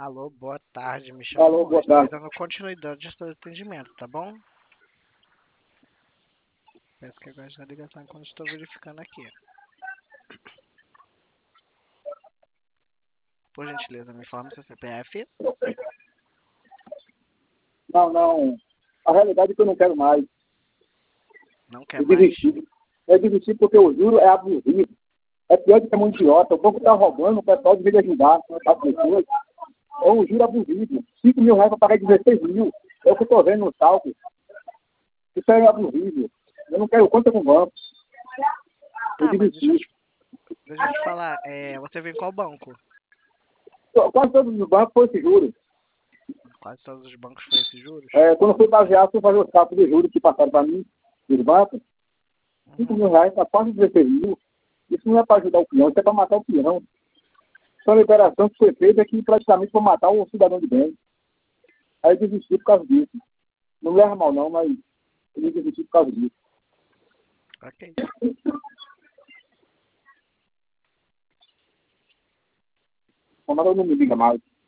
Alô, boa tarde. Me chamo Alô, boa Estou tarde. dando continuidade ao seu atendimento, tá bom? Peço que aguarde na ligação enquanto estou verificando aqui. Por gentileza, me informe seu CPF. Não. A realidade é que eu não quero mais. Não quer Eu mais? desisti. Eu desisti porque o juro é abusivo. É pior do que é muito idiota. O banco está roubando, o pessoal devia ajudar as pessoas. É um juro abusivo. 5 mil reais para pagar 16 mil. É o que eu estou vendo no saldo. Isso é abusivo. Eu não quero conta com o banco. Eu Tá, mas desisti. deixa eu te falar. Você vem em qual banco? Quase todos os bancos foi esse juro. Quase todos os bancos foi esses juros? Quando eu fui baseado, fui fazer os cálculos de juros que passaram para mim, dos bancos, 5 mil reais para quase 16 mil. Isso não é para ajudar o peão, isso é para matar o peão. Essa liberação que foi feita aqui praticamente para matar o cidadão de bem. Aí eu desisti por causa disso. Não me leva mal não, mas eu desisti por causa disso. Ok. Mas eu não me liga mais.